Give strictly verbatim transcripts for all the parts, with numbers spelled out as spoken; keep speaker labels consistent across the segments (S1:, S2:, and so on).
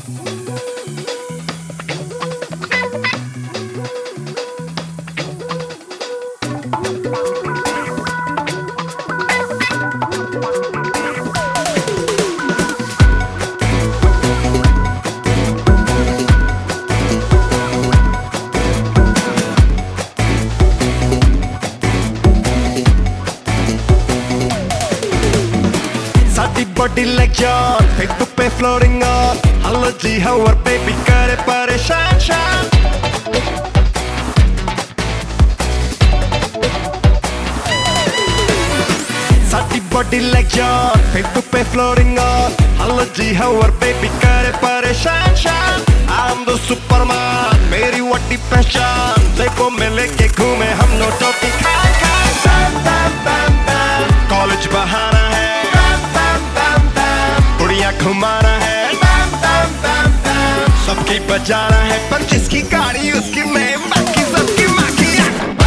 S1: body like जॉन फेक टू पे फ्लोरिंग ऑन हेलो जी हाउ आर बेबी करे परेशान शान साडी बॉडी लाइक जॉन फेक टू पे फ्लोरिंग ऑन हेलो जी हाउ आर बेबी करे परेशान शान आई एम द सुपरमैन मेरी वड्डी पहचान देखो मैं लेके घूमे हम नोटों की खान खान बैम बैम बैम कॉलेज बहाना है घुमाना है बैम बैम बैम बैम सबकी बजाना है पर जिसकी गाड़ी उसकी मैं बाकी सबकी माखियाँ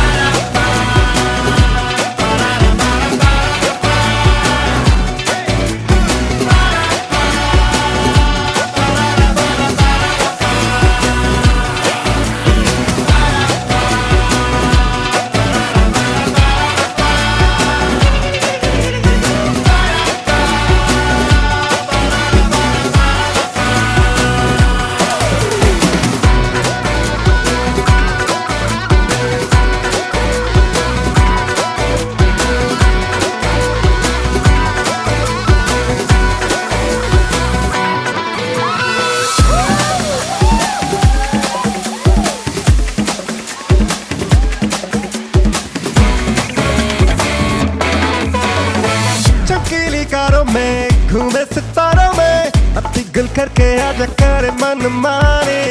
S1: कारों में घूमे सितारों में अपनी गुल करके आजा करे मन मारे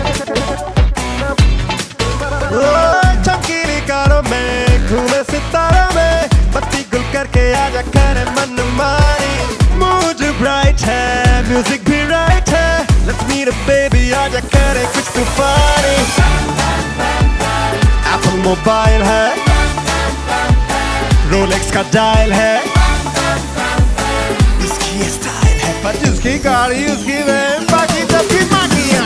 S1: चमकीली कारों में घूमे सितारों में पत्ती गुल करके आजा करे मन मारे मूड ब्राइट है म्यूजिक भी राइट है लेट्स मीट अ बेबी आजा करे कुछ तूफानी एप्पल मोबाइल है रोलेक्स का डायल है स्टाइल है पर जिसकी गाड़ी उसकी वैन बाकी सबकी माखियाँ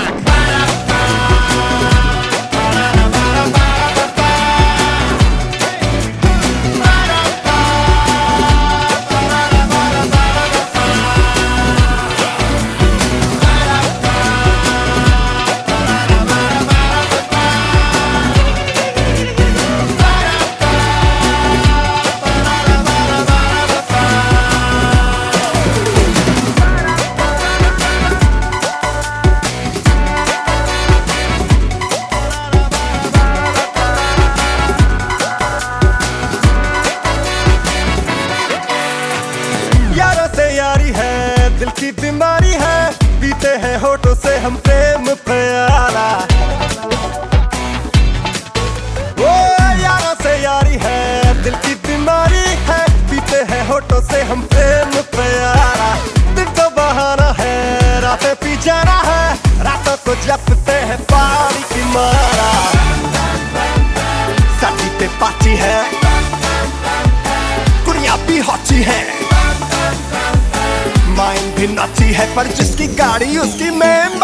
S1: दिल की बीमारी है पीते हैं होठों से हम प्रेम प्याला ओ यारों से यारी है दिल की बीमारी है पीते हैं होठों से हम प्रेम प्याला दिन तो बहाना है रातें पी जाना है रातों को जपते हैं पानी की मारा साथी पे पार्टी है कुड़ियाँ भी हॉटी है माइंड भी नची है पर जिसकी गाड़ी उसकी मैं